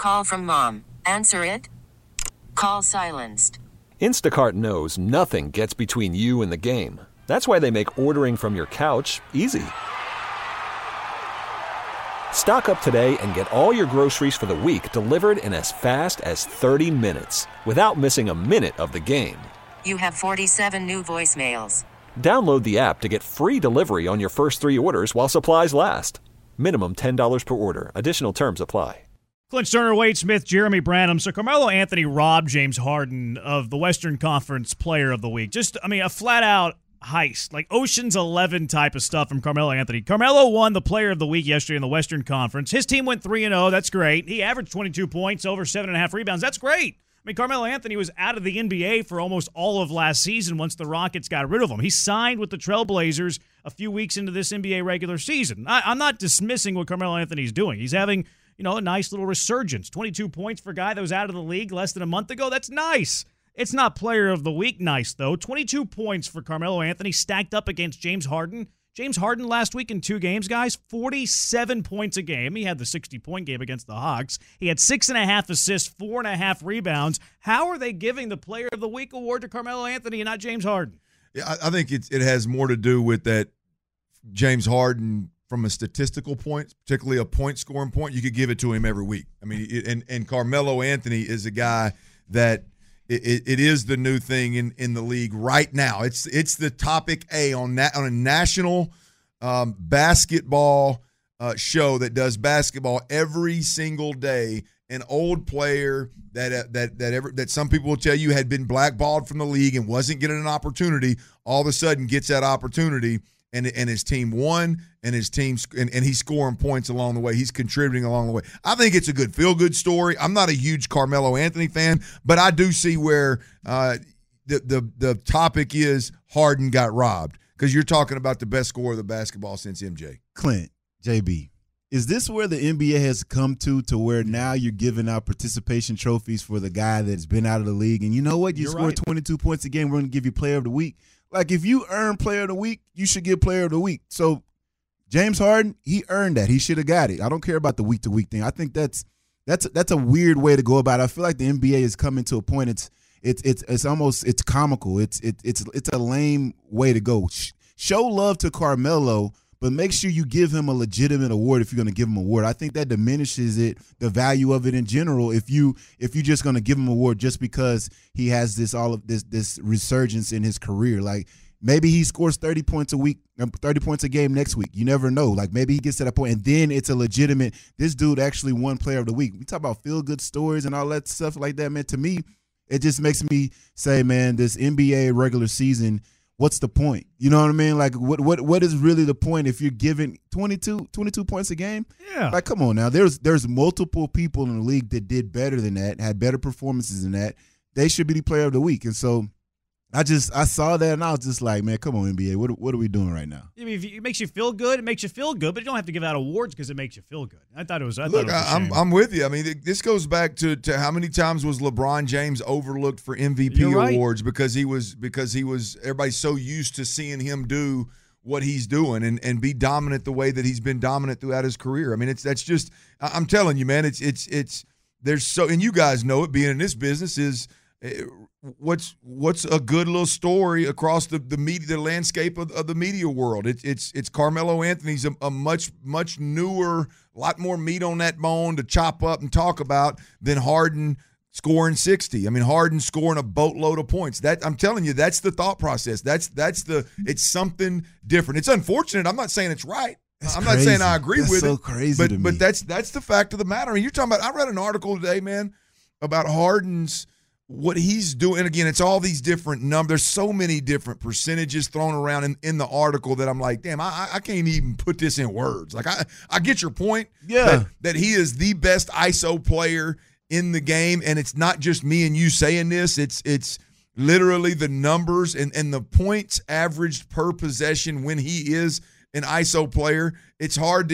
Call from mom. Answer it. Call silenced. Instacart knows nothing gets between you and the game. That's why they make ordering from your couch easy. Stock up today and get all your groceries for the week delivered in as fast as 30 minutes without missing a minute of the game. You have 47 new voicemails. Download the app to get free delivery on your first 3 orders while supplies last. Minimum $10 per order. Additional terms apply. Clint Turner, Wade Smith, Jeremy Branham. So Carmelo Anthony robbed James Harden of the Western Conference Player of the Week. A flat-out heist, like Ocean's 11 type of stuff from Carmelo Anthony. Carmelo won the Player of the Week yesterday in the Western Conference. His team went 3-0. That's great. He averaged 22 points, over 7.5 rebounds. That's great. I mean, Carmelo Anthony was out of the NBA for almost all of last season once the Rockets got rid of him. He signed with the Trailblazers a few weeks into this NBA regular season. I'm not dismissing what Carmelo Anthony's doing. He's having, a nice little resurgence. 22 points for a guy that was out of the league less than a month ago. That's nice. It's not Player of the Week nice, though. 22 points for Carmelo Anthony stacked up against James Harden. James Harden last week in 2 games, guys, 47 points a game. He had the 60-point game against the Hawks. He had 6.5 assists, 4.5 rebounds. How are they giving the Player of the Week award to Carmelo Anthony and not James Harden? Yeah, I think it has more to do with that James Harden, from a statistical point, particularly a point-scoring point, you could give it to him every week. I mean, and Carmelo Anthony is a guy that it is the new thing in the league right now. It's the topic on a national basketball show that does basketball every single day. An old player that some people will tell you had been blackballed from the league and wasn't getting an opportunity, all of a sudden gets that opportunity. And his team won, and his team and he's scoring points along the way. He's contributing along the way. I think it's a good feel-good story. I'm not a huge Carmelo Anthony fan, but I do see where the topic is Harden got robbed, because you're talking about the best scorer of the basketball since MJ. Clint, JB, is this where the NBA has come to where now you're giving out participation trophies for the guy that's been out of the league? And you know what? You scored 22 points a game, we're going to give you Player of the Week. Like, if you earn Player of the Week, you should get Player of the Week. So James Harden, he earned that. He should have got it. I don't care about the week-to-week thing. I think that's a weird way to go about it. I feel like the NBA is coming to a point. It's almost comical. It's a lame way to go. Show love to Carmelo, but make sure you give him a legitimate award if you're going to give him an award. I think that diminishes the value of it in general if you're just going to give him an award just because he has this resurgence in his career. Like, maybe he scores 30 points a game next week. You never know. Like, maybe he gets to that point, and then it's a legitimate, this dude actually won Player of the Week. We talk about feel-good stories and all that stuff like that, man. To me, it just makes me say, man, this NBA regular season, what's the point? You know what I mean? Like, what is really the point if you're giving 22 points a game? Yeah. Like, come on now. There's multiple people in the league that did better than that, had better performances than that. They should be the Player of the Week. And so I saw that, and I was just like, man, come on, NBA. What are we doing right now? I mean, if it makes you feel good, it makes you feel good, but you don't have to give out awards because it makes you feel good. I'm with you. I mean, this goes back to how many times was LeBron James overlooked for MVP awards because he was everybody's so used to seeing him do what he's doing and be dominant the way that he's been dominant throughout his career. I mean, I'm telling you, man, and you guys know it, being in this business is what's a good little story across the media, the landscape of the media world. It's Carmelo Anthony's a much newer, lot more meat on that bone to chop up and talk about than Harden scoring 60. I mean, Harden scoring a boatload of points. That, I'm telling you, that's the thought process. It's something different. It's unfortunate. I'm not saying it's right. I'm not saying I agree with it. Crazy to me. But that's the fact of the matter. I mean, you're talking about, I read an article today, man, about Harden's, what he's doing. And again, it's all these different numbers. There's so many different percentages thrown around in the article that I'm like, damn, I can't even put this in words. Like, I get your point. Yeah. That he is the best ISO player in the game. And it's not just me and you saying this. It's literally the numbers and the points averaged per possession when he is an ISO player. It's hard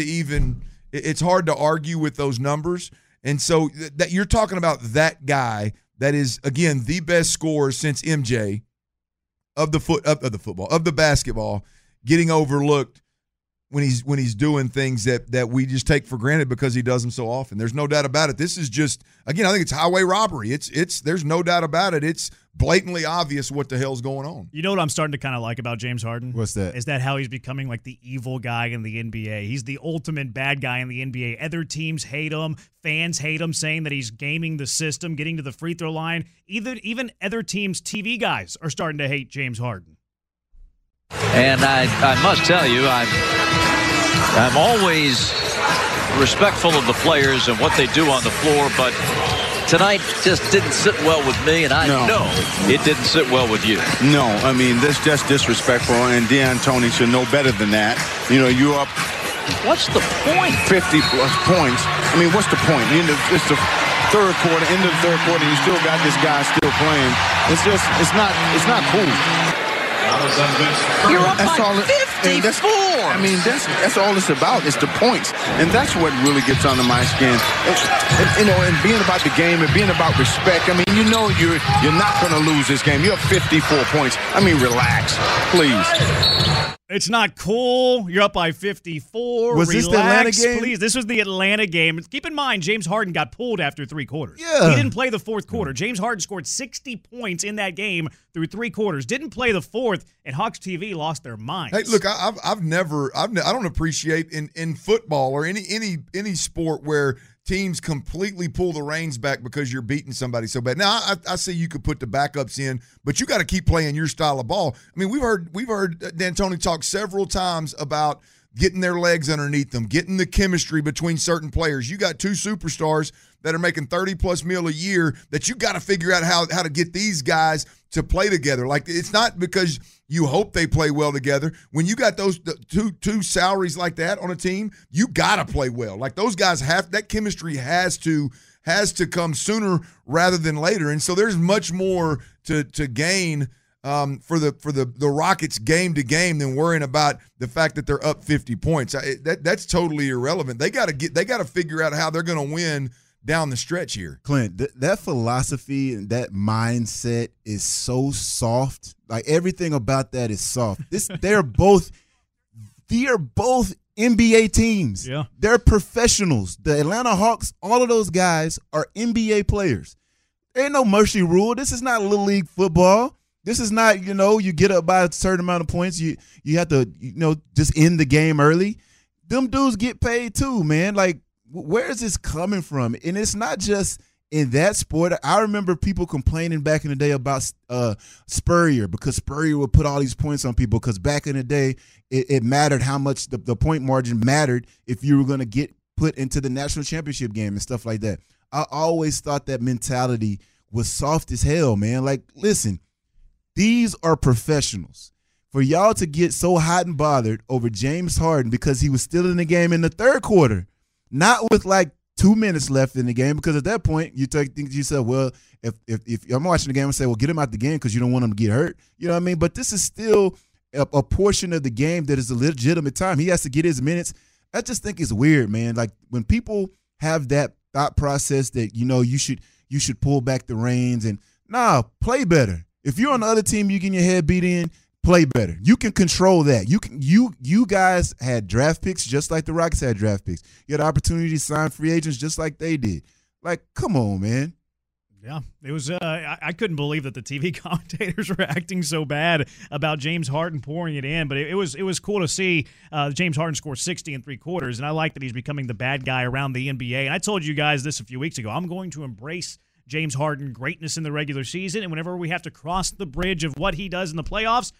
to argue with those numbers. And so that you're talking about that guy that is, again, the best scorer since MJ of the basketball, getting overlooked when he's doing things that we just take for granted because he does them so often. There's no doubt about it. This is just, again, I think it's highway robbery. It's there's no doubt about it. It's blatantly obvious what the hell's going on. You know what I'm starting to kind of like about James Harden? What's that? Is that how he's becoming like the evil guy in the NBA. He's the ultimate bad guy in the NBA. Other teams hate him. Fans hate him, saying that he's gaming the system, getting to the free throw line. Even other teams' TV guys are starting to hate James Harden. And I must tell you, I'm always respectful of the players and what they do on the floor, but tonight just didn't sit well with me, and I know it didn't sit well with you. No, I mean, this just disrespectful, and D'Antoni should know better than that. You know, you're up. What's the point? 50-plus points. I mean, what's the point? It's the third quarter, end of the third quarter, and you still got this guy still playing. It's not cool. You're up by 54. I mean, that's all it's about. It's the points, and that's what really gets under my skin. And being about the game and being about respect. I mean, you're not going to lose this game. You have 54 points. I mean, relax, please. It's not cool. You're up by 54. Was this the Atlanta game? Please. This was the Atlanta game. Keep in mind, James Harden got pulled after 3 quarters. Yeah. He didn't play the fourth quarter. James Harden scored 60 points in that game through 3 quarters. Didn't play the fourth, and Hawks TV lost their minds. Hey, look, I don't appreciate in football or any sport where teams completely pull the reins back because you're beating somebody so bad. Now, I see you could put the backups in, but you got to keep playing your style of ball. I mean, we've heard D'Antoni talk several times about getting their legs underneath them, getting the chemistry between certain players. You got 2 superstars that are making $30+ million a year that you got to figure out how to get these guys to play together. Like, it's not because you hope they play well together. When you got those two salaries like that on a team, you got to play well. Like, those guys that chemistry has to come sooner rather than later. And so there's much more to gain for the Rockets game to game than worrying about the fact that they're up 50 points. That's totally irrelevant. They got to figure out how they're going to win down the stretch here. Clint, that philosophy and that mindset is so soft. Like, everything about that is soft. They're both NBA teams. Yeah. They're professionals. The Atlanta Hawks, all of those guys are NBA players. There ain't no mercy rule. This is not Little League football. This is not, you get up by a certain amount of points. You have to, just end the game early. Them dudes get paid too, man. Like, where is this coming from? And it's not just in that sport. I remember people complaining back in the day about Spurrier, because Spurrier would put all these points on people, because back in the day it mattered how much the point margin mattered if you were going to get put into the national championship game and stuff like that. I always thought that mentality was soft as hell, man. Like, listen, these are professionals. For y'all to get so hot and bothered over James Harden because he was still in the game in the third quarter, not with like 2 minutes left in the game, because at that point you think to yourself, well, if I'm watching the game and say, well, get him out the game because you don't want him to get hurt. You know what I mean? But this is still a portion of the game that is a legitimate time. He has to get his minutes. I just think it's weird, man. Like, when people have that thought process that, you should pull back the reins and play better. If you're on the other team, you getting your head beat in, play better. You can control that. You guys had draft picks just like the Rockets had draft picks. You had the opportunity to sign free agents just like they did. Like, come on, man. Yeah, it was. I couldn't believe that the TV commentators were acting so bad about James Harden pouring it in, but it was cool to see James Harden score 60 in 3 quarters, and I like that he's becoming the bad guy around the NBA. And I told you guys this a few weeks ago. I'm going to embrace James Harden greatness in the regular season, and whenever we have to cross the bridge of what he does in the playoffs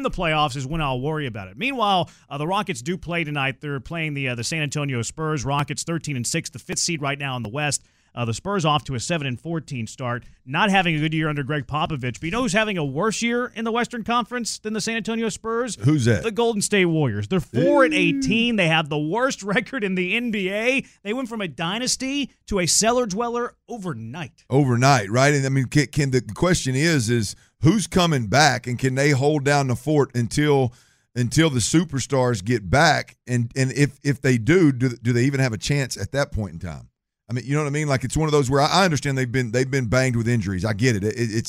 is when I'll worry about it. Meanwhile, the Rockets do play tonight. They're playing the San Antonio Spurs. Rockets 13-6, the 5th seed right now in the West. The Spurs off to a 7-14 start, not having a good year under Greg Popovich. But you know who's having a worse year in the Western Conference than the San Antonio Spurs? Who's that? The Golden State Warriors. They're 4-18. They have the worst record in the NBA. They went from a dynasty to a cellar dweller overnight. Overnight, right? And I mean, the question is who's coming back, and can they hold down the fort until the superstars get back? And if they do they even have a chance at that point in time? I mean, you know what I mean? Like, it's one of those where I understand they've been banged with injuries. I get it.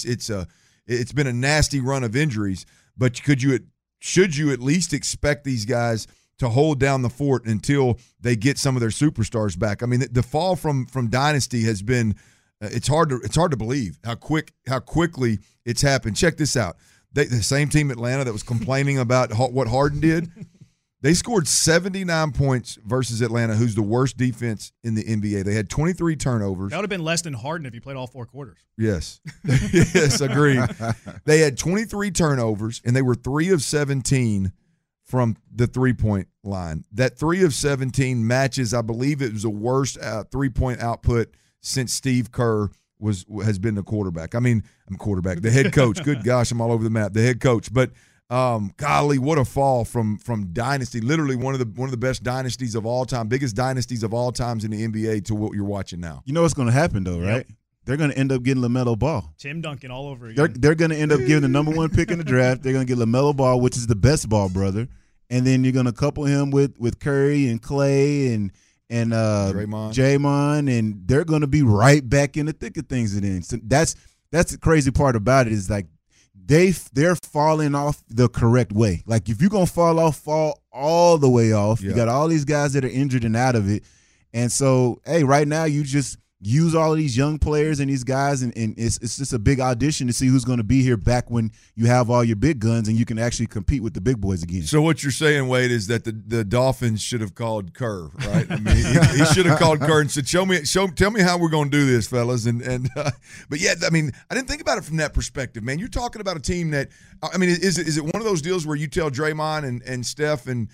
It's been a nasty run of injuries. But should you at least expect these guys to hold down the fort until they get some of their superstars back. I mean, the fall from dynasty has been it's hard to believe how quickly it's happened. Check this out. The same team, Atlanta, that was complaining about what Harden did, they scored 79 points versus Atlanta, who's the worst defense in the NBA. They had 23 turnovers. That would have been less than Harden if he played all 4 quarters. Yes. Yes, agreed. They had 23 turnovers, and they were 3 of 17 from the three-point line. That 3 of 17 matches, I believe it was the worst three-point output since Steve Kerr has been the quarterback. I mean, I'm quarterback. The head coach. Good gosh, I'm all over the map. The head coach. But golly, what a fall from dynasty. Literally one of the best dynasties of all time, biggest dynasties of all times in the NBA to what you're watching now. You know what's going to happen though, right? Yep. They're going to end up getting LaMelo Ball. Tim Duncan all over again. They're going to end up giving the number 1 pick in the draft. They're going to get LaMelo Ball, which is the best ball brother, and then you're going to couple him with Curry and Clay and Draymond, and they're going to be right back in the thick of things. And then so that's the crazy part about it is like they're falling off the correct way. Like if you're going to fall all the way off. Yeah. You got all these guys that are injured and out of it. And so, hey, right now you just use all of these young players and these guys, and it's just a big audition to see who's going to be here back when you have all your big guns and you can actually compete with the big boys again. So what you're saying, Wade, is that the Dolphins should have called Kerr, right? I mean, he should have called Kerr and said, tell me how we're going to do this, fellas. But yeah, I mean, I didn't think about it from that perspective, man. You're talking about a team that, I mean, is it one of those deals where you tell Draymond and Steph and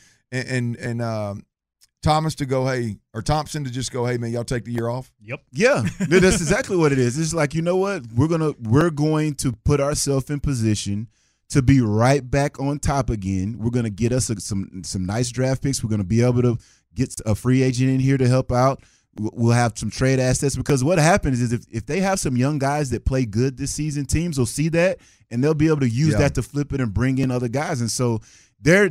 Thomas to go, hey, or Thompson to just go, hey, man, y'all take the year off? Yep. Yeah, that's exactly what it is. It's like, you know what? We're going to put ourselves in position to be right back on top again. We're going to get us some nice draft picks. We're going to be able to get a free agent in here to help out. We'll have some trade assets because what happens is if they have some young guys that play good this season, teams will see that and they'll be able to use that to flip it and bring in other guys. And so they're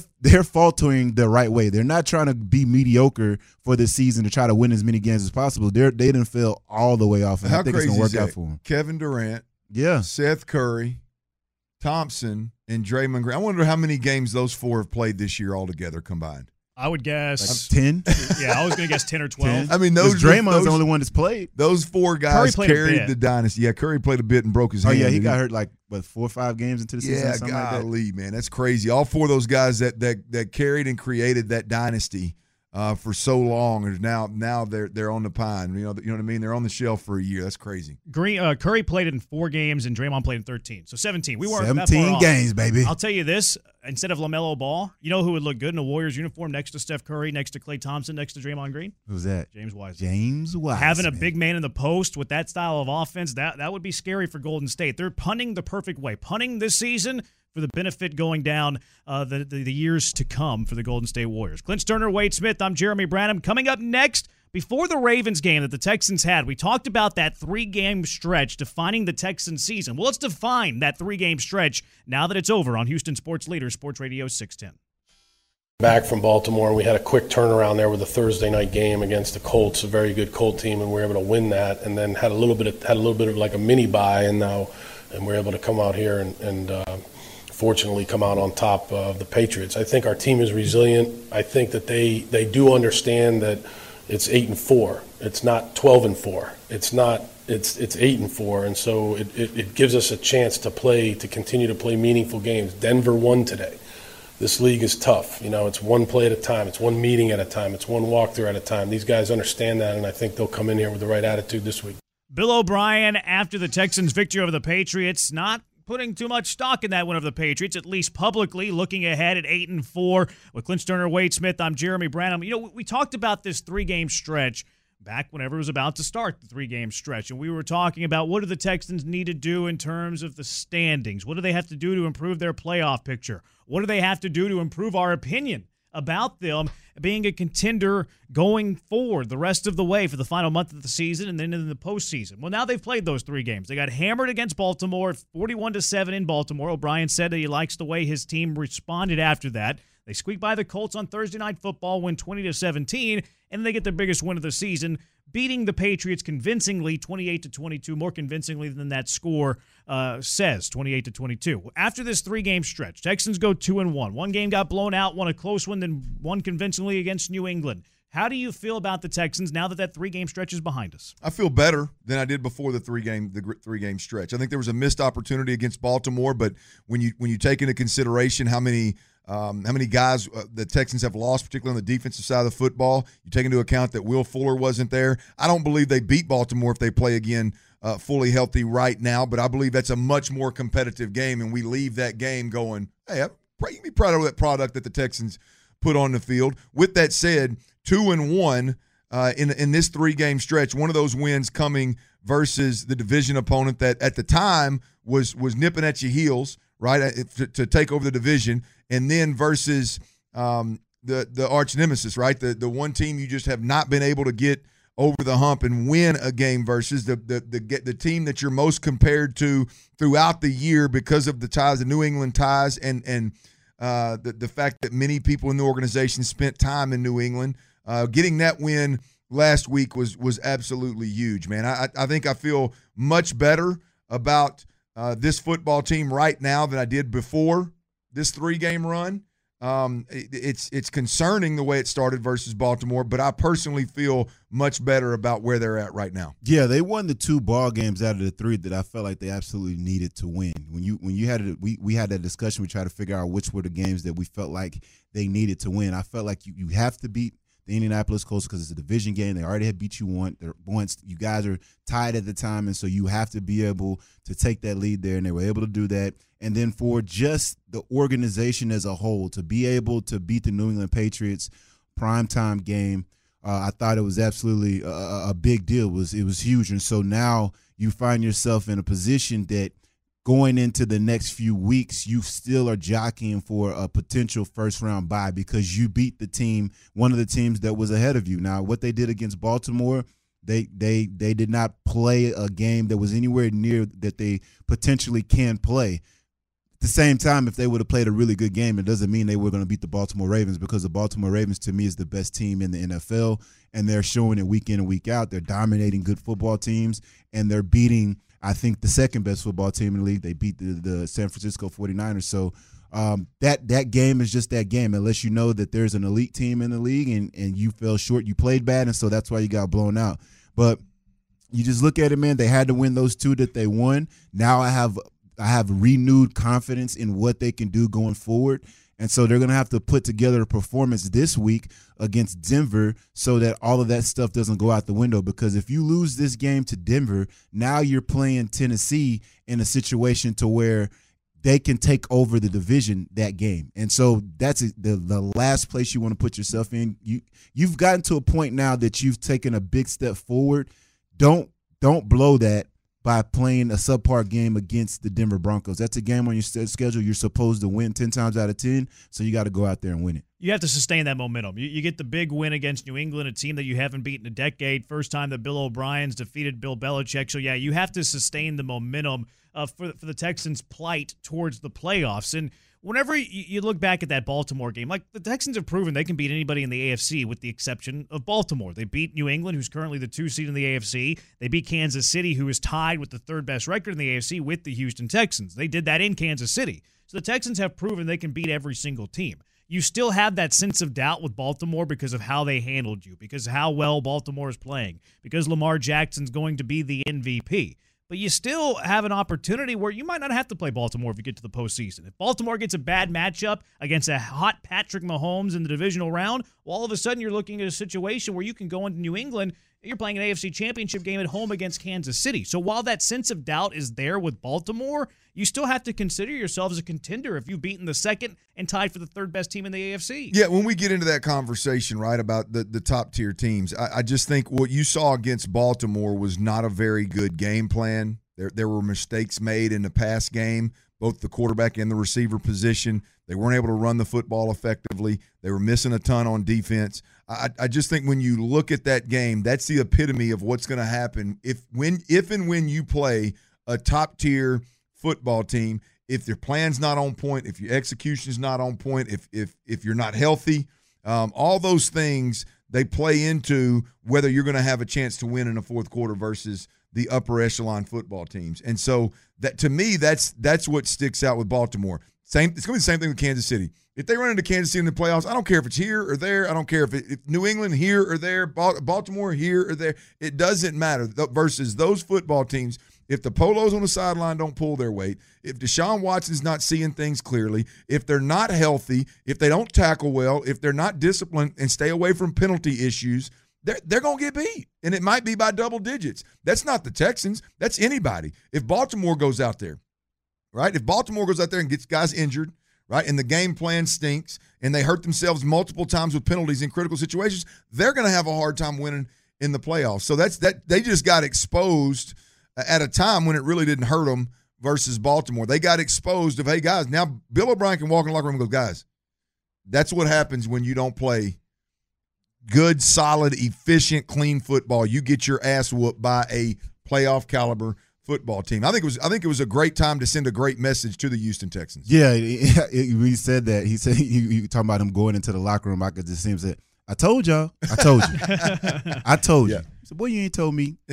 faltering the right way. They're not trying to be mediocre for this season to try to win as many games as possible. They didn't fail all the way off, and I think it's going to work out for them. Kevin Durant, yeah, Seth Curry, Thompson, and Draymond Green. I wonder how many games those 4 have played this year altogether combined. I would guess like 10. Yeah, I was going to guess 10 or 12. 10. I mean, Draymond's the only one that's played. Those 4 guys carried the dynasty. Yeah, Curry played a bit and broke his hand. Oh yeah, he got hurt like 4 or 5 games into the season. Yeah, golly, man, that's crazy. All 4 of those guys that carried and created that dynasty for so long, and now they're on the pine. You know what I mean? They're on the shelf for a year. That's crazy. Curry played in 4 games and Draymond played in 13, so 17. We weren't 17 that far off. games, baby. I'll tell you this: instead of LaMelo Ball, you know who would look good in a Warriors uniform next to Steph Curry, next to Klay Thompson, next to Draymond Green? Who's that? James Wiseman. James Wiseman. Having a big man in the post with that style of offense, that would be scary for Golden State. They're punting the perfect way. Punting this season for the benefit going down the years to come for the Golden State Warriors. Clint Sterner, Wade Smith, I'm Jeremy Branham. Coming up next, before the Ravens game that the Texans had, we talked about that 3-game stretch defining the Texans season. Well, let's define that 3-game stretch now that it's over on Houston Sports Leader, Sports Radio 610. Back from Baltimore, and we had a quick turnaround there with a Thursday night game against the Colts, a very good Colt team, and we were able to win that. And then had a little bit of like a mini bye, and we're able to come out here and fortunately come out on top of the Patriots. I think our team is resilient. I think that they do understand that it's 8-4. It's not 12-4. It's 8-4, and so it gives us a chance to continue to play meaningful games. Denver won today. This league is tough. You know, it's one play at a time. It's one meeting at a time. It's one walkthrough at a time. These guys understand that, and I think they'll come in here with the right attitude this week. Bill O'Brien, after the Texans' victory over the Patriots, not putting too much stock in that win over the Patriots, at least publicly, looking ahead at 8-4. With Clint Sterner, Wade Smith, I'm Jeremy Branham. You know, we talked about this 3-game stretch back whenever it was about to start, the 3-game stretch, and we were talking about what do the Texans need to do in terms of the standings? What do they have to do to improve their playoff picture? What do they have to do to improve our opinion about them being a contender going forward the rest of the way for the final month of the season and then in the postseason? Well, now they've played those 3 games. They got hammered against Baltimore, 41-7 in Baltimore. O'Brien said that he likes the way his team responded after that. They squeaked by the Colts on Thursday Night Football, win 20-17, and they get their biggest win of the season, beating the Patriots convincingly, 28-22, more convincingly than that score says, 28-22. After this 3-game stretch, Texans go 2-1. One game got blown out, won a close one, then won convincingly against New England. How do you feel about the Texans now that 3-game stretch is behind us? I feel better than I did before the three-game stretch. I think there was a missed opportunity against Baltimore, but when you take into consideration how many guys the Texans have lost, particularly on the defensive side of the football, you take into account that Will Fuller wasn't there. I don't believe they beat Baltimore if they play again fully healthy right now, but I believe that's a much more competitive game, and we leave that game going, hey, you can be proud of that product that the Texans put on the field. With that said, 2-1 in this 3-game stretch, one of those wins coming versus the division opponent that at the time was nipping at your heels, right, to take over the division, and then versus the arch nemesis, right, the one team you just have not been able to get over the hump and win a game versus the team that you're most compared to throughout the year because of the ties, the New England ties, and the fact that many people in the organization spent time in New England. Getting that win last week was absolutely huge, man. I think I feel much better about this football team right now than I did before this 3-game run. It's concerning the way it started versus Baltimore, but I personally feel much better about where they're at right now. Yeah, they won the 2 ball games out of the 3 that I felt like they absolutely needed to win. When you had it, we had that discussion. We tried to figure out which were the games that we felt like they needed to win. I felt like you have to beat the Indianapolis Colts because it's a division game. They already had beat you once. You guys are tied at the time, and so you have to be able to take that lead there, and they were able to do that. And then for just the organization as a whole to be able to beat the New England Patriots primetime game, I thought it was absolutely a big deal. It was huge. And so now you find yourself in a position that going into the next few weeks, you still are jockeying for a potential first-round bye because you beat the team, one of the teams that was ahead of you. Now, what they did against Baltimore, they did not play a game that was anywhere near that they potentially can play. At the same time, if they would have played a really good game, it doesn't mean they were going to beat the Baltimore Ravens because the Baltimore Ravens, to me, is the best team in the NFL, and they're showing it week in and week out. They're dominating good football teams, and they're beating, I think, the second-best football team in the league. They beat the San Francisco 49ers. So that game is just that game, unless you know that there's an elite team in the league and you fell short. You played bad, and so that's why you got blown out. But you just look at it, man. They had to win those 2 that they won. Now I have renewed confidence in what they can do going forward. And so they're going to have to put together a performance this week against Denver so that all of that stuff doesn't go out the window. Because if you lose this game to Denver, now you're playing Tennessee in a situation to where they can take over the division that game. And so that's the last place you want to put yourself in. You've gotten to a point now that you've taken a big step forward. Don't blow that by playing a subpar game against the Denver Broncos. That's a game on your schedule you're supposed to win 10 times out of 10, so you got to go out there and win it. You have to sustain that momentum. You get the big win against New England, a team that you haven't beaten in a decade, first time that Bill O'Brien's defeated Bill Belichick. So, yeah, you have to sustain the momentum for the Texans' plight towards the playoffs. And whenever you look back at that Baltimore game, like the Texans have proven they can beat anybody in the AFC with the exception of Baltimore. They beat New England, who's currently the 2 seed in the AFC. They beat Kansas City, who is tied with the 3rd best record in the AFC with the Houston Texans. They did that in Kansas City. So the Texans have proven they can beat every single team. You still have that sense of doubt with Baltimore because of how they handled you, because of how well Baltimore is playing, because Lamar Jackson's going to be the MVP. But you still have an opportunity where you might not have to play Baltimore if you get to the postseason. If Baltimore gets a bad matchup against a hot Patrick Mahomes in the divisional round, well, all of a sudden you're looking at a situation where you can go into New England. You're playing an AFC championship game at home against Kansas City. So while that sense of doubt is there with Baltimore, you still have to consider yourself as a contender if you've beaten the 2nd and tied for the 3rd best team in the AFC. Yeah, when we get into that conversation, right, about the top-tier teams, I just think what you saw against Baltimore was not a very good game plan. There were mistakes made in the pass game, both the quarterback and the receiver position. They weren't able to run the football effectively. They were missing a ton on defense. I just think when you look at that game, that's the epitome of what's going to happen if and when you play a top-tier football team. If your plan's not on point, if your execution's not on point, if you're not healthy, all those things they play into whether you're going to have a chance to win in the fourth quarter versus the upper echelon football teams. And so that, to me, that's what sticks out with Baltimore. It's going to be the same thing with Kansas City. If they run into Kansas City in the playoffs, I don't care if it's here or there. I don't care if New England here or there, Baltimore here or there. It doesn't matter. Versus those football teams, if the polos on the sideline don't pull their weight, if Deshaun Watson's not seeing things clearly, if they're not healthy, if they don't tackle well, if they're not disciplined and stay away from penalty issues, they're going to get beat. And it might be by double digits. That's not the Texans. That's anybody. If Baltimore goes out there, right? If Baltimore goes out there and gets guys injured, right, and the game plan stinks, and they hurt themselves multiple times with penalties in critical situations, they're going to have a hard time winning in the playoffs. So that's that. They just got exposed at a time when it really didn't hurt them versus Baltimore. They got exposed of, hey, guys, now Bill O'Brien can walk in the locker room and go, guys, that's what happens when you don't play good, solid, efficient, clean football. You get your ass whooped by a playoff caliber football team. I think it was a great time to send a great message to the Houston Texans. Yeah, when he said that, he said you talking about him going into the locker room. I could just see him say, I told y'all. I told you. I told you. He said, boy, you ain't told me.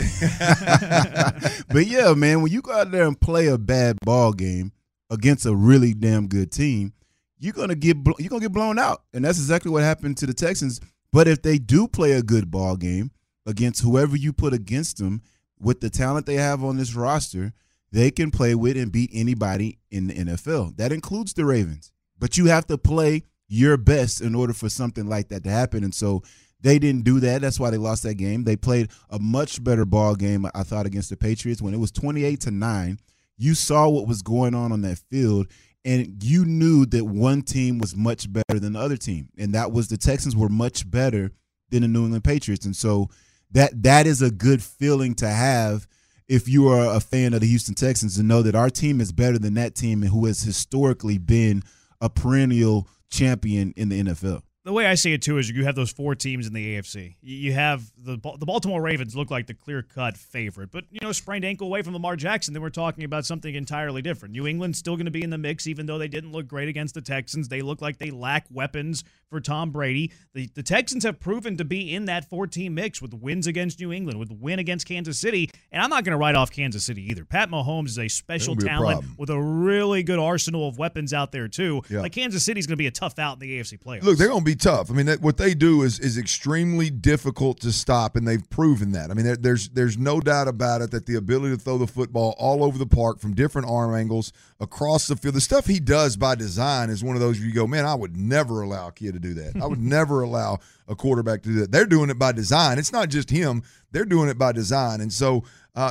But, yeah, man, when you go out there and play a bad ball game against a really damn good team, you're gonna get blown out. And that's exactly what happened to the Texans. But if they do play a good ball game against whoever you put against them, with the talent they have on this roster, they can play with and beat anybody in the NFL. That includes the Ravens. But you have to play your best in order for something like that to happen. And so they didn't do that. That's why they lost that game. They played a much better ball game, I thought, against the Patriots. When it was 28-9, you saw what was going on that field, and you knew that one team was much better than the other team. And that was the Texans were much better than the New England Patriots. And so that is a good feeling to have if you are a fan of the Houston Texans, to know that our team is better than that team and who has historically been a perennial champion in the NFL. The way I see it, too, is you have those four teams in the AFC. You have the Baltimore Ravens look like the clear-cut favorite. But, sprained ankle away from Lamar Jackson, then we're talking about something entirely different. New England's still going to be in the mix, even though they didn't look great against the Texans. They look like they lack weapons for Tom Brady. The Texans have proven to be in that 4-team mix with wins against New England, with the win against Kansas City. And I'm not going to write off Kansas City either. Pat Mahomes is a special talent with a really good arsenal of weapons out there, too. Yeah. Like, Kansas City's going to be a tough out in the AFC playoffs. Look, they're going to be tough. I mean, what they do is extremely difficult to stop, and they've proven that. I mean, there's no doubt about it that the ability to throw the football all over the park from different arm angles across the field, the stuff he does by design is one of those where you go, man, I would never allow a kid to do that. I would never allow a quarterback to do that. They're doing it by design. It's not just him. They're doing it by design. And so,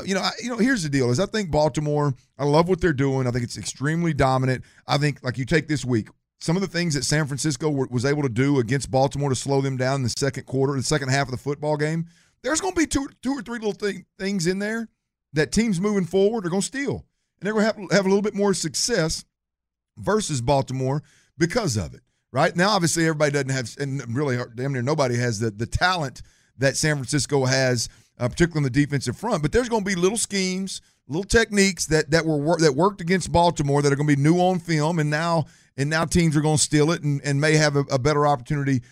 here's the deal is I think Baltimore, I love what they're doing. I think it's extremely dominant. I think, like, you take this week, some of the things that San Francisco was able to do against Baltimore to slow them down in the second quarter, the second half of the football game, there's going to be two or three little things in there that teams moving forward are going to steal. And they're going to have a little bit more success versus Baltimore because of it. Right? Now, obviously, everybody doesn't have, and really damn near nobody has the talent that San Francisco has, particularly on the defensive front. But there's going to be little schemes, little techniques that worked against Baltimore that are going to be new on film, and now teams are going to steal it and may have a better opportunity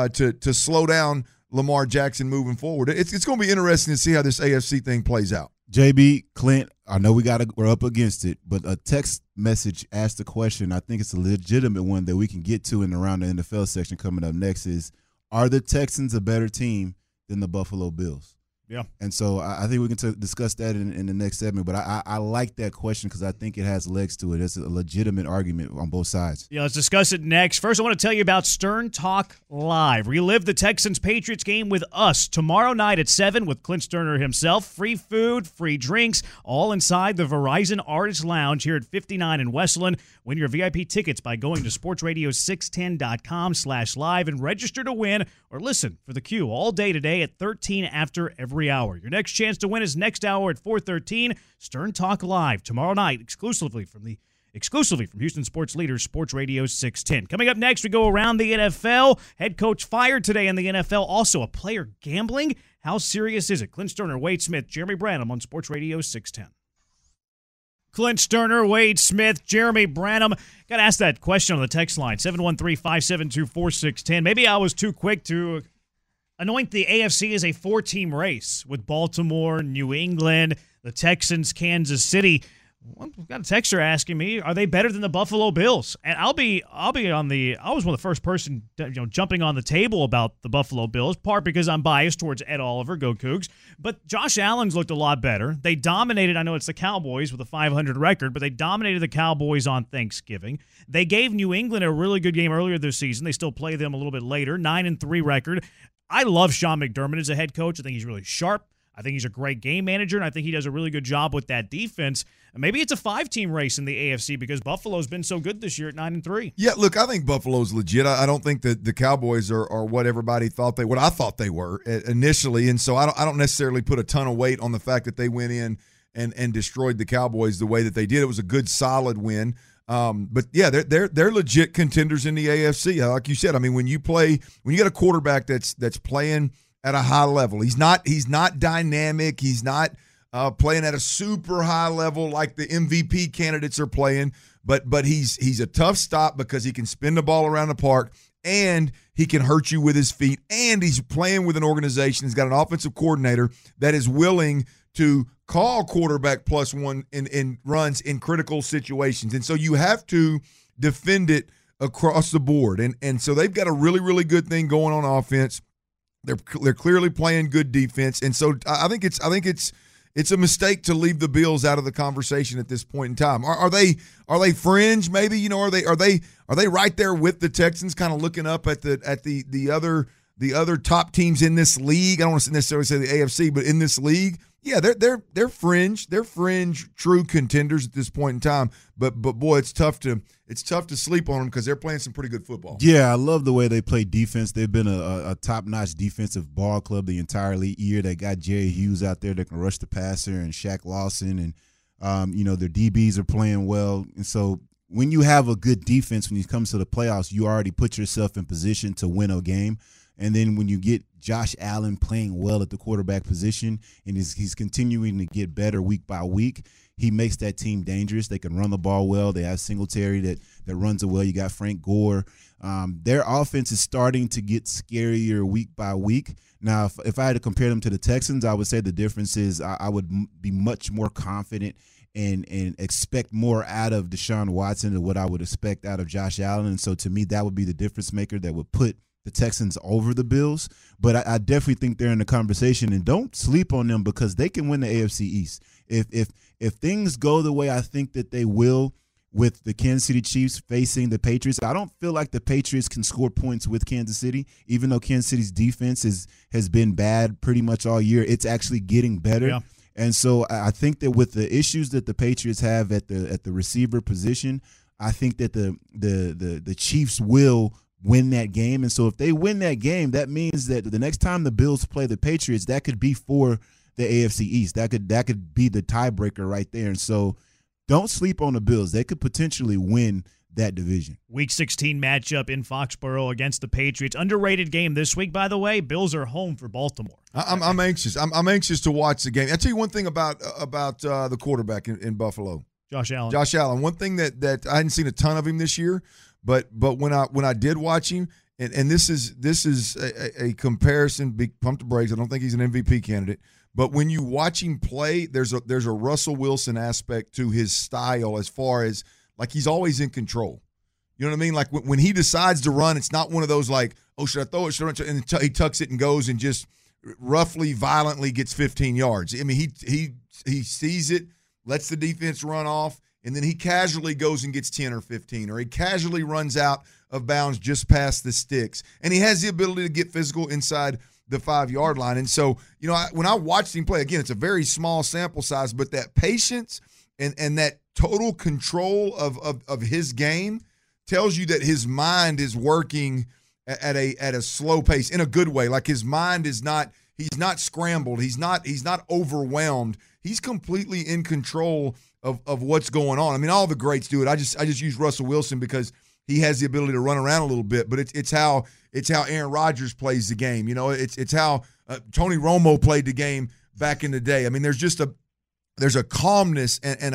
to slow down Lamar Jackson moving forward. It's going to be interesting to see how this AFC thing plays out. JB, Clint, I know we're up against it, but a text message asked the question. I think it's a legitimate one that we can get to in around the NFL section coming up next is, are the Texans a better team than the Buffalo Bills? Yeah. And so I think we can discuss that in the next segment. But I like that question because I think it has legs to it. It's a legitimate argument on both sides. Yeah, let's discuss it next. First, I want to tell you about Stern Talk Live. Relive the Texans-Patriots game with us tomorrow night at 7 with Clint Sterner himself. Free food, free drinks, all inside the Verizon Artist Lounge here at 59 in Westland. Win your VIP tickets by going to sportsradio610.com/live and register to win or listen for the queue all day today at 13 after every hour. Your next chance to win is next hour at 4:13. Stern Talk Live tomorrow night exclusively from Houston Sports Leader, Sports Radio 610. Coming up next, we go around the NFL. Head coach fired today in the NFL. Also, a player gambling. How serious is it? Clint Sterner, Wade Smith, Jeremy Branham on Sports Radio 610. Clint Sterner, Wade Smith, Jeremy Branham. Got to ask that question on the text line, 713-572-4610. Maybe I was too quick to anoint the AFC as a 4-team race with Baltimore, New England, the Texans, Kansas City. We've got a texter asking me, are they better than the Buffalo Bills? And I was one of the first person jumping on the table about the Buffalo Bills, part because I'm biased towards Ed Oliver, go Cougs. But Josh Allen's looked a lot better. They dominated, I know it's the Cowboys with a 500 record, but they dominated the Cowboys on Thanksgiving. They gave New England a really good game earlier this season. They still play them a little bit later, 9-3 record. I love Sean McDermott as a head coach. I think he's really sharp. I think he's a great game manager, and I think he does a really good job with that defense. And maybe it's a 5-team race in the AFC because Buffalo's been so good this year at 9-3. Yeah, look, I think Buffalo's legit. I don't think that the Cowboys are what everybody thought what I thought they were initially, and so I don't necessarily put a ton of weight on the fact that they went in and destroyed the Cowboys the way that they did. It was a good, solid win. But yeah, they're legit contenders in the AFC. Like you said, I mean, when you got a quarterback that's playing at a high level, he's not dynamic. He's not playing at a super high level like the MVP candidates are playing. But he's a tough stop because he can spin the ball around the park and he can hurt you with his feet. And he's playing with an organization. He's got an offensive coordinator that is willing to call quarterback +1 in runs in critical situations. And so you have to defend it across the board. And so they've got a really, really good thing going on offense. They're clearly playing good defense. And so I think it's a mistake to leave the Bills out of the conversation at this point in time. Are they fringe maybe? Are they right there with the Texans, kind of looking up at the other top teams in this league? I don't want to necessarily say the AFC, but in this league, yeah, they're fringe. They're fringe true contenders at this point in time. But boy, it's tough to sleep on them because they're playing some pretty good football. Yeah, I love the way they play defense. They've been a top-notch defensive ball club the entire year. They got Jerry Hughes out there that can rush the passer and Shaq Lawson, and their DBs are playing well. And so when you have a good defense, when it comes to the playoffs, you already put yourself in position to win a game. And then when you get Josh Allen playing well at the quarterback position and he's continuing to get better week by week, he makes that team dangerous. They can run the ball well. They have Singletary that runs it well. You got Frank Gore. Their offense is starting to get scarier week by week. Now, if I had to compare them to the Texans, I would say the difference is I would be much more confident and expect more out of Deshaun Watson than what I would expect out of Josh Allen. And so to me, that would be the difference maker that would put the Texans over the Bills. But I definitely think they're in the conversation, and don't sleep on them because they can win the AFC East. If things go the way I think that they will with the Kansas City Chiefs facing the Patriots, I don't feel like the Patriots can score points with Kansas City, even though Kansas City's defense has been bad pretty much all year. It's actually getting better. Yeah. And so I think that with the issues that the Patriots have at the receiver position, I think that the Chiefs will win that game. And so if they win that game, that means that the next time the Bills play the Patriots, that could be for the AFC East. That could be the tiebreaker right there. And so don't sleep on the Bills. They could potentially win that division. Week 16 matchup in Foxborough against the Patriots. Underrated game this week, by the way. Bills are home for Baltimore. I'm anxious. I'm anxious to watch the game. I'll tell you one thing about the quarterback in Buffalo. Josh Allen. One thing that I hadn't seen a ton of him this year, but when I did watch him, and this is a comparison. Pump the brakes. I don't think he's an MVP candidate, but when you watch him play, there's a Russell Wilson aspect to his style as far as like he's always in control. You know what I mean? Like when he decides to run, it's not one of those like, oh, should I throw it? Should I run? And he tucks it and goes and just roughly, violently gets 15 yards. I mean, he sees it, lets the defense run off, and then he casually goes and gets 10 or 15, or he casually runs out of bounds just past the sticks. And he has the ability to get physical inside the 5-yard line. And so, when I watched him play, again, it's a very small sample size, but that patience and that total control of his game tells you that his mind is working at a slow pace in a good way. Like his mind is not – he's not scrambled. He's not overwhelmed. He's completely in control of what's going on. I mean, all the greats do it. I just use Russell Wilson because he has the ability to run around a little bit, but it's how Aaron Rodgers plays the game. It's how Tony Romo played the game back in the day. I mean, there's a calmness and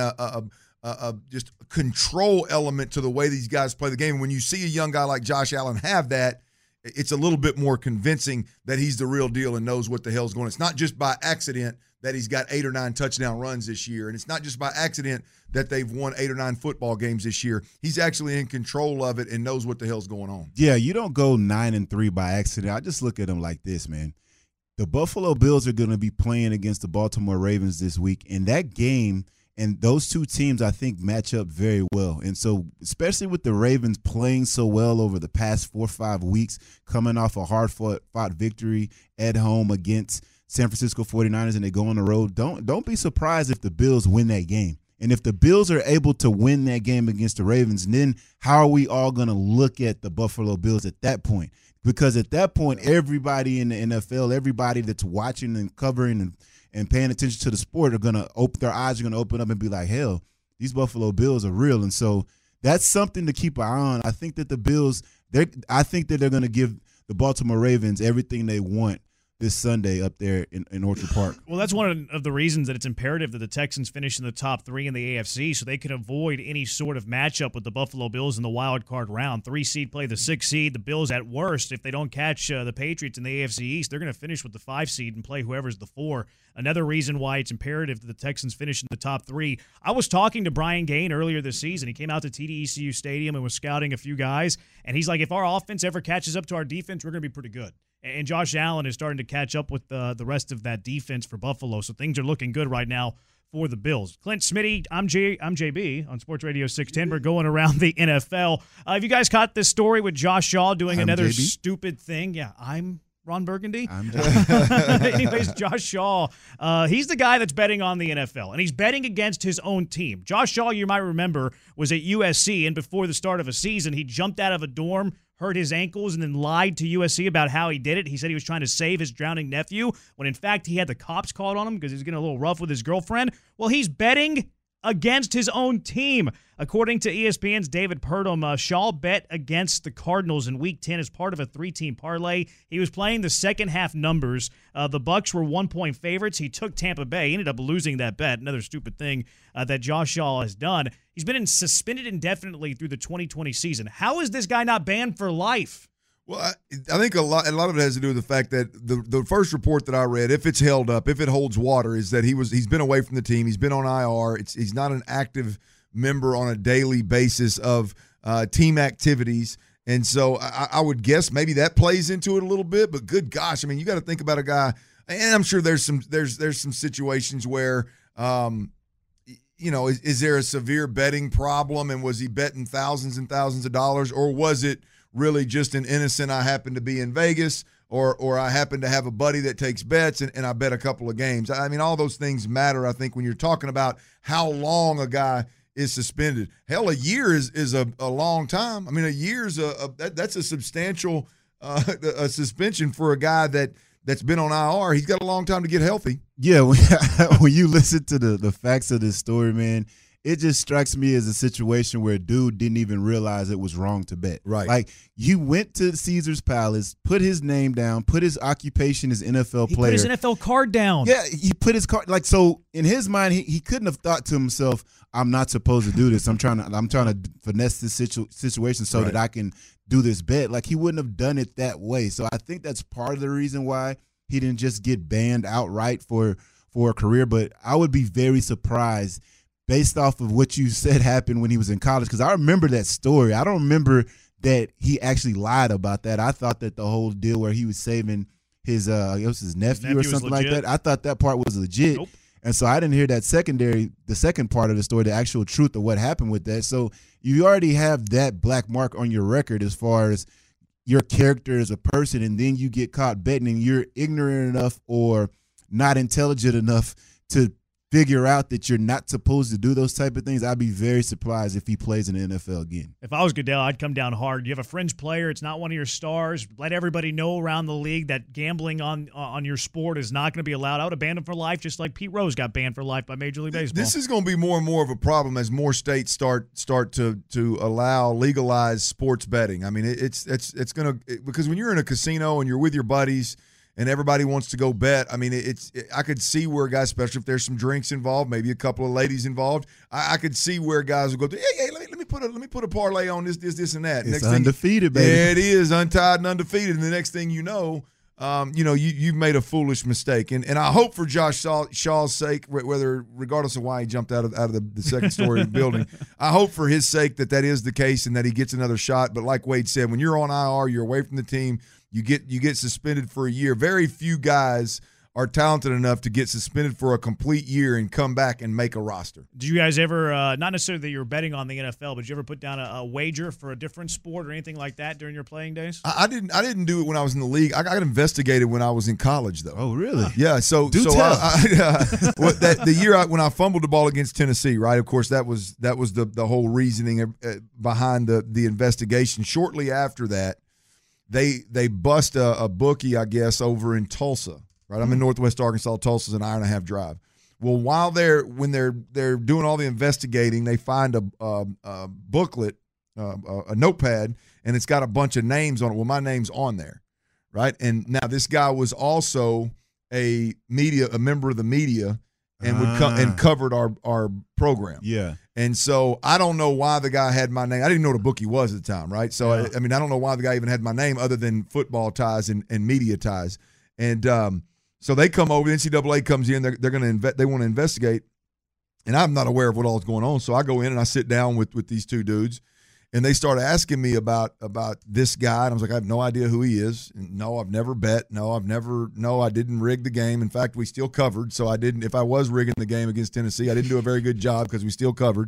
a just control element to the way these guys play the game. When you see a young guy like Josh Allen have that, it's a little bit more convincing that he's the real deal and knows what the hell's going on. It's not just by accident that he's got 8 or 9 touchdown runs this year, and it's not just by accident that they've won 8 or 9 football games this year. He's actually in control of it and knows what the hell's going on. Yeah, you don't go 9-3 by accident. I just look at him like this, man. The Buffalo Bills are going to be playing against the Baltimore Ravens this week, and that game and those two teams, I think, match up very well. And so, especially with the Ravens playing so well over the past 4 or 5 weeks, coming off a hard-fought victory at home against San Francisco 49ers, and they go on the road, don't be surprised if the Bills win that game. And if the Bills are able to win that game against the Ravens, then how are we all going to look at the Buffalo Bills at that point? Because at that point, everybody in the NFL, everybody that's watching and covering and paying attention to the sport are going to their eyes are going to open up and be like, hell, these Buffalo Bills are real. And so that's something to keep an eye on. I think that the Bills, they're going to give the Baltimore Ravens everything they want this Sunday up there in Orchard Park. Well, that's one of the reasons that it's imperative that the Texans finish in the top 3 in the AFC so they can avoid any sort of matchup with the Buffalo Bills in the wild card round. 3 seed play the 6 seed. The Bills, at worst, if they don't catch the Patriots in the AFC East, they're going to finish with the 5 seed and play whoever's the 4. Another reason why it's imperative that the Texans finish in the top 3. I was talking to Brian Gaine earlier this season. He came out to TDECU Stadium and was scouting a few guys, and he's like, if our offense ever catches up to our defense, we're going to be pretty good. And Josh Allen is starting to catch up with the rest of that defense for Buffalo, so things are looking good right now for the Bills. Clint Smitty, I'm JB on Sports Radio 610. We're going around the NFL. Have you guys caught this story with Josh Shaw doing another JB. Stupid thing? Yeah, I'm Ron Burgundy. Anyways, Josh Shaw, he's the guy that's betting on the NFL, and he's betting against his own team. Josh Shaw, you might remember, was at USC, and before the start of a season, he jumped out of a dorm, hurt his ankles, and then lied to USC about how he did it. He said he was trying to save his drowning nephew, when in fact he had the cops called on him because he was getting a little rough with his girlfriend. Well, he's betting against his own team. According to ESPN's David Purdom, Shaw bet against the Cardinals in Week 10 as part of a 3-team parlay. He was playing the second half numbers. The Bucs were 1-point favorites. He took Tampa Bay. He ended up losing that bet. Another stupid thing that Josh Shaw has done. He's been suspended indefinitely through the 2020 season. How is this guy not banned for life? Well, I think a lot of it has to do with the fact that the first report that I read, if it's held up, if it holds water, is that he's been away from the team. He's been on IR. He's not an active member on a daily basis of team activities. And so I would guess maybe that plays into it a little bit. But good gosh, I mean, you got to think about a guy, and I'm sure there's some situations where is there a severe betting problem, and was he betting thousands and thousands of dollars, or was it really just an innocent, I happen to be in Vegas, or I happen to have a buddy that takes bets and I bet a couple of games. I mean, all those things matter, I think, when you're talking about how long a guy is suspended. Hell, a year is a long time. I mean, a year's that's a substantial a suspension for a guy that's been on IR. He's got a long time to get healthy. Yeah, when you listen to the facts of this story, man, it just strikes me as a situation where a dude didn't even realize it was wrong to bet. Right. Like, you went to Caesar's Palace, put his name down, put his occupation as NFL player. He put his NFL card down. Yeah, he put his card. Like, so in his mind, he couldn't have thought to himself, I'm not supposed to do this. I'm trying to finesse this situation so that I can do this bet. Like, he wouldn't have done it that way. So I think that's part of the reason why he didn't just get banned outright for a career. But I would be very surprised based off of what you said happened when he was in college, because I remember that story. I don't remember that he actually lied about that. I thought that the whole deal where he was saving his his nephew or something like that, I thought that part was legit. Nope. And so I didn't hear the second part of the story, the actual truth of what happened with that. So you already have that black mark on your record as far as your character as a person, and then you get caught betting and you're ignorant enough or not intelligent enough to figure out that you're not supposed to do those type of things. I'd be very surprised if he plays in the NFL again. If I was Goodell, I'd come down hard. You have a fringe player. It's not one of your stars. Let everybody know around the league that gambling on your sport is not going to be allowed. I would have banned him for life, just like Pete Rose got banned for life by Major League Baseball. This is going to be more and more of a problem as more states start to allow legalized sports betting. I mean, it's going to, because when you're in a casino and you're with your buddies and everybody wants to go bet, I mean, I could see where guys, especially if there's some drinks involved, maybe a couple of ladies involved, I could see where guys will go, hey, let me put a parlay on this, and that. It's next undefeated, thing, baby. Yeah, it is untied and undefeated. And the next thing you know, you've made a foolish mistake. And I hope for Josh Shaw's sake, regardless of why he jumped out of the second story of the building, I hope for his sake that is the case and that he gets another shot. But like Wade said, when you're on IR, you're away from the team, you get suspended for a year. Very few guys are talented enough to get suspended for a complete year and come back and make a roster. Did you guys ever, not necessarily that you were betting on the NFL, but did you ever put down a wager for a different sport or anything like that during your playing days? I didn't do it when I was in the league. I got investigated when I was in college, though. Oh, really? Yeah. So tell. The year when I fumbled the ball against Tennessee, right? Of course, that was the whole reasoning behind the investigation. Shortly after that, they bust a bookie, I guess, over in Tulsa. Right, I'm in Northwest Arkansas. Tulsa's an hour-and-a-half drive. Well, when they're doing all the investigating, they find a booklet, a notepad, and it's got a bunch of names on it. Well, my name's on there, right? And now this guy was also a member of the media, and and covered our program. Yeah. And so I don't know why the guy had my name. I didn't know what a bookie was at the time, right? So I don't know why the guy even had my name other than football ties and media ties, and. So they come over, the NCAA comes in, they want to investigate, and I'm not aware of what all is going on. So I go in and I sit down with these two dudes, and they start asking me about this guy, and I was like, I have no idea who he is. And no, I've never bet. No, I didn't rig the game. In fact, we still covered, so I didn't. If I was rigging the game against Tennessee, I didn't do a very good job because we still covered.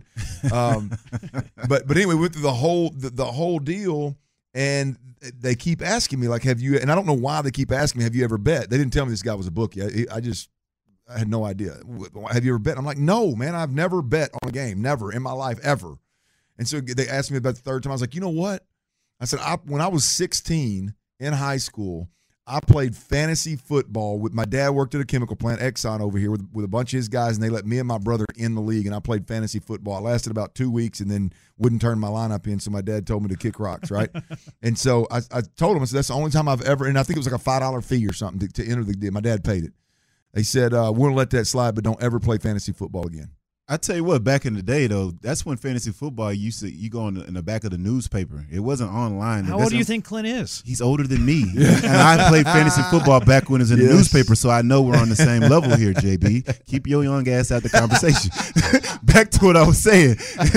But anyway, we went through the whole deal. And they keep asking me, like, have you – and I don't know why they keep asking me, have you ever bet? They didn't tell me this guy was a bookie. I had no idea. Have you ever bet? I'm like, no, man, I've never bet on a game, never in my life, ever. And so they asked me about the third time. I was like, you know what? I said, when I was 16 in high school, I played fantasy football with – my dad worked at a chemical plant, Exxon, over here with a bunch of his guys, and they let me and my brother in the league, and I played fantasy football. I lasted about 2 weeks and then wouldn't turn my lineup in, so my dad told me to kick rocks, right? And so I told him, I said, that's the only time I've ever – and I think it was like a $5 fee or something to enter the deal. My dad paid it. He said, we're going to let that slide, but don't ever play fantasy football again. I tell you what, back in the day, though, that's when fantasy football you go in the back of the newspaper. It wasn't online. How old do you think Clint is? He's older than me. And I played fantasy football back when it was in the newspaper, so I know we're on the same level here, JB. Keep your young ass out the conversation. Back to what I was saying.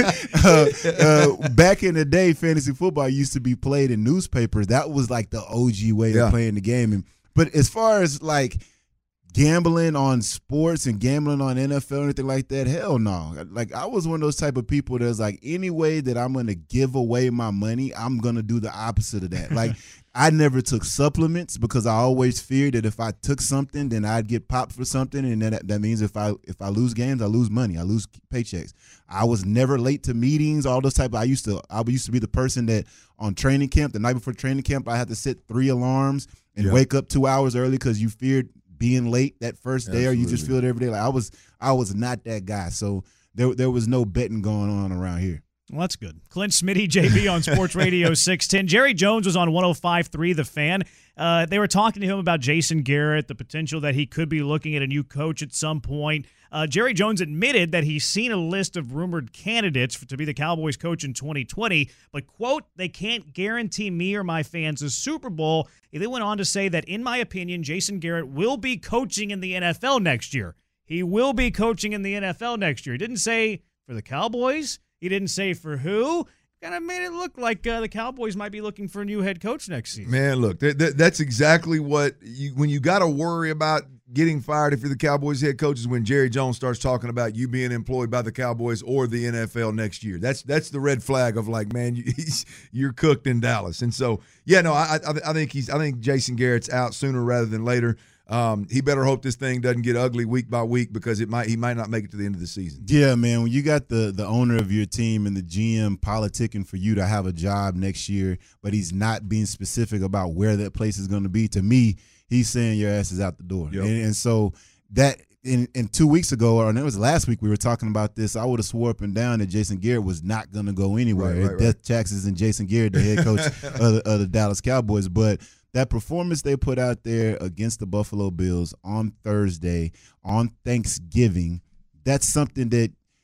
Back in the day, fantasy football used to be played in newspapers. That was like the OG way of playing the game. But as far as like gambling on sports and gambling on NFL or anything like that, hell no. Like, I was one of those type of people that's like, any way that I'm going to give away my money, I'm going to do the opposite of that. Like, I never took supplements because I always feared that if I took something, then I'd get popped for something, and that means if I lose games, I lose money, I lose paychecks. I was never late to meetings, all those type of, I used to be the person that on training camp, the night before training camp, I had to set 3 alarms and wake up 2 hours early because you feared being late that first day. Or you just feel it every day. Like, I was not that guy. So there was no betting going on around here. Well, that's good. Clint Smitty, JB on Sports Radio 610. Jerry Jones was on 105.3 The Fan. They were talking to him about Jason Garrett, the potential that he could be looking at a new coach at some point. Jerry Jones admitted that he's seen a list of rumored candidates to be the Cowboys coach in 2020, but, quote, they can't guarantee me or my fans a Super Bowl. They went on to say that, in my opinion, Jason Garrett will be coaching in the NFL next year. He will be coaching in the NFL next year. He didn't say for the Cowboys. He didn't say for who. Kind of made it look like the Cowboys might be looking for a new head coach next season. Man, look, that's exactly what when you got to worry about getting fired if you're the Cowboys head coach is when Jerry Jones starts talking about you being employed by the Cowboys or the NFL next year. That's the red flag of like, man, you're cooked in Dallas. And so, yeah, no, I think Jason Garrett's out sooner rather than later. He better hope this thing doesn't get ugly week by week because he might not make it to the end of the season. Yeah, man, when you got the owner of your team and the GM politicking for you to have a job next year, but he's not being specific about where that place is going to be, to me, he's saying your ass is out the door. Yep. And so that in 2 weeks ago, or it was last week, we were talking about this. I would have swore up and down that Jason Garrett was not going to go anywhere. Right. Death taxes and Jason Garrett, the head coach of the Dallas Cowboys. But that performance they put out there against the Buffalo Bills on Thursday, on Thanksgiving, that's something that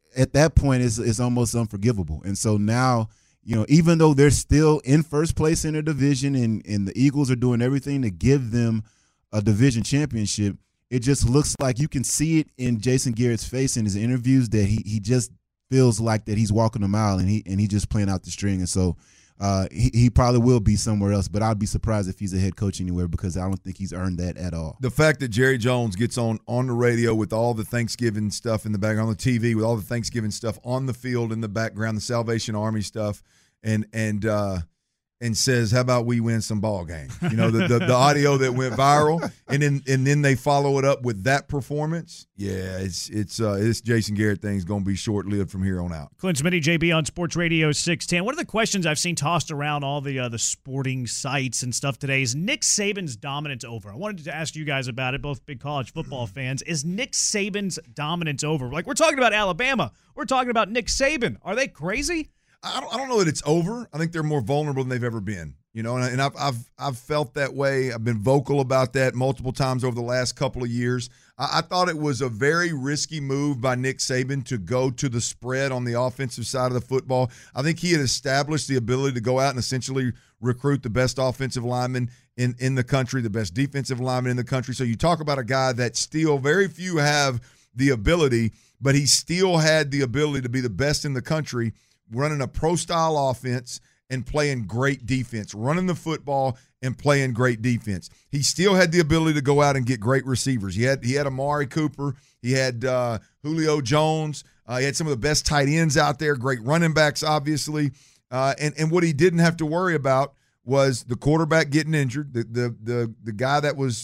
at that point, it's almost unforgivable. And so now, even though they're still in first place in their division and the Eagles are doing everything to give them a division championship, it just looks like you can see it in Jason Garrett's face in his interviews that he just feels like that he's walking a mile and he's just playing out the string. And so he probably will be somewhere else, but I'd be surprised if he's a head coach anywhere because I don't think he's earned that at all. The fact that Jerry Jones gets on the radio with all the Thanksgiving stuff in the background, on the TV with all the Thanksgiving stuff on the field in the background, the Salvation Army stuff, and says, "How about we win some ball games?" The audio that went viral, and then they follow it up with that performance. Yeah, it's Jason Garrett thing's going to be short lived from here on out. Clint Smitty, JB on Sports Radio 610. One of the questions I've seen tossed around all the sporting sites and stuff today is Nick Saban's dominance over. I wanted to ask you guys about it, both big college football fans. Is Nick Saban's dominance over? Like, we're talking about Alabama, we're talking about Nick Saban. Are they crazy? I don't know that it's over. I think they're more vulnerable than they've ever been. And I've felt that way. I've been vocal about that multiple times over the last couple of years. I thought it was a very risky move by Nick Saban to go to the spread on the offensive side of the football. I think he had established the ability to go out and essentially recruit the best offensive linemen in the country, the best defensive linemen in the country. So you talk about a guy that still very few have the ability, but he still had the ability to be the best in the country, running a pro-style offense and playing great defense, running the football and playing great defense. He still had the ability to go out and get great receivers. He had Amari Cooper. He had Julio Jones. He had some of the best tight ends out there, great running backs, obviously. And what he didn't have to worry about was the quarterback getting injured, the guy that was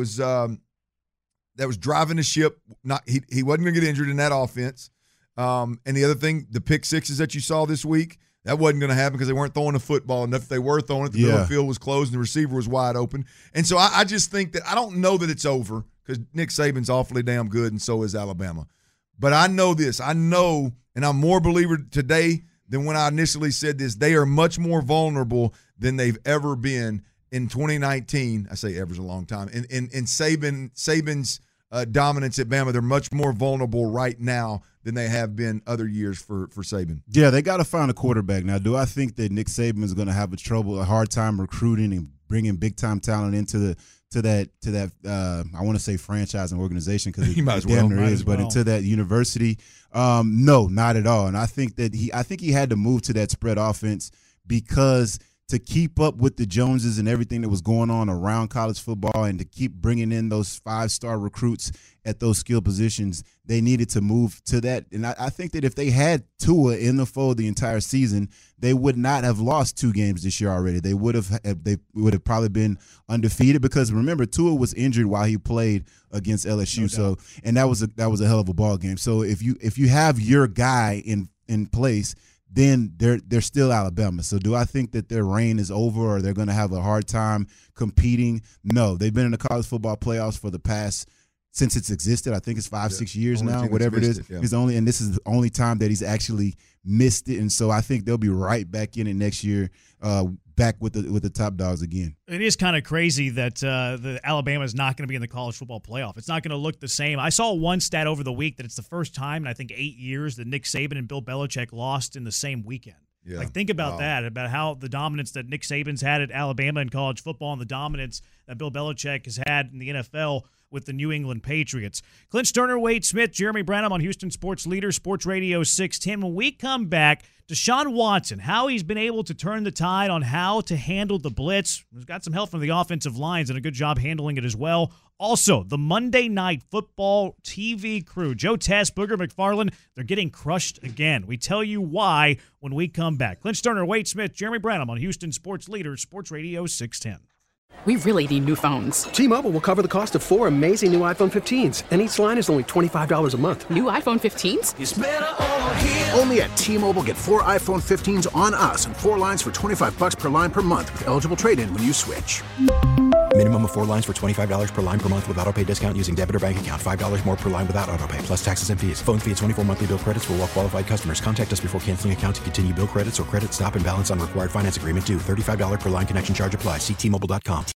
driving the ship. He wasn't going to get injured in that offense. And the other thing, the pick sixes that you saw this week, that wasn't going to happen because they weren't throwing the football enough. If they were throwing it, the middle of the field was closed and the receiver was wide open. And so I just think that I don't know that it's over because Nick Saban's awfully damn good and so is Alabama. But I know this. I know, and I'm more a believer today than when I initially said this. They are much more vulnerable than they've ever been in 2019. I say ever's a long time. In Saban's dominance at Bama, they're much more vulnerable right now than they have been other years for Saban. Yeah, they got to find a quarterback. Now, do I think that Nick Saban is going to have a hard time recruiting and bringing big-time talent into that I want to say franchise and organization because it damn near is, but into that university? No, not at all. And I think he had to move to that spread offense because to keep up with the Joneses and everything that was going on around college football and to keep bringing in those 5-star recruits at those skill positions, they needed to move to that. And I think that if they had Tua in the fold the entire season, they would not have lost 2 games this year already. They would have probably been undefeated because remember, Tua was injured while he played against LSU. No doubt. And that was a hell of a ball game. So if you have your guy in place, then they're still Alabama. So do I think that their reign is over or they're going to have a hard time competing? No, they've been in the college football playoffs for the past since it's existed. I think it's 5-6 years now, whatever it is. Yeah. And this is the only time that he's actually missed it. And so I think they'll be right back in it next year, back with the top dogs again. It is kind of crazy that the Alabama is not going to be in the college football playoff. It's not going to look the same. I saw one stat over the week that it's the first time in I think 8 years that Nick Saban and Bill Belichick lost in the same weekend. Yeah. Like, think about that, about how the dominance that Nick Saban's had at Alabama in college football and the dominance that Bill Belichick has had in the NFL with the New England Patriots. Clint Sterner, Wade Smith, Jeremy Branham on Houston Sports Leader, Sports Radio 610. When we come back, Deshaun Watson, how he's been able to turn the tide on how to handle the blitz. He's got some help from the offensive lines and a good job handling it as well. Also, the Monday Night Football TV crew, Joe Tess, Booger McFarland, they're getting crushed again. We tell you why when we come back. Clint Sterner, Wade Smith, Jeremy Branham on Houston Sports Leader, Sports Radio 610. We really need new phones. T-Mobile will cover the cost of 4 amazing new iPhone 15s, and each line is only $25 a month. New iPhone 15s? It's better over here. Only at T-Mobile, get 4 iPhone 15s on us and 4 lines for $25 per line per month with eligible trade-in when you switch. Minimum of 4 lines for $25 per line per month with autopay discount using debit or bank account. $5 more per line without autopay, plus taxes and fees. Phone fee at 24 monthly bill credits for well-qualified customers. Contact us before canceling account to continue bill credits or credit stop and balance on required finance agreement due. $35 per line connection charge applies. See T-Mobile.com.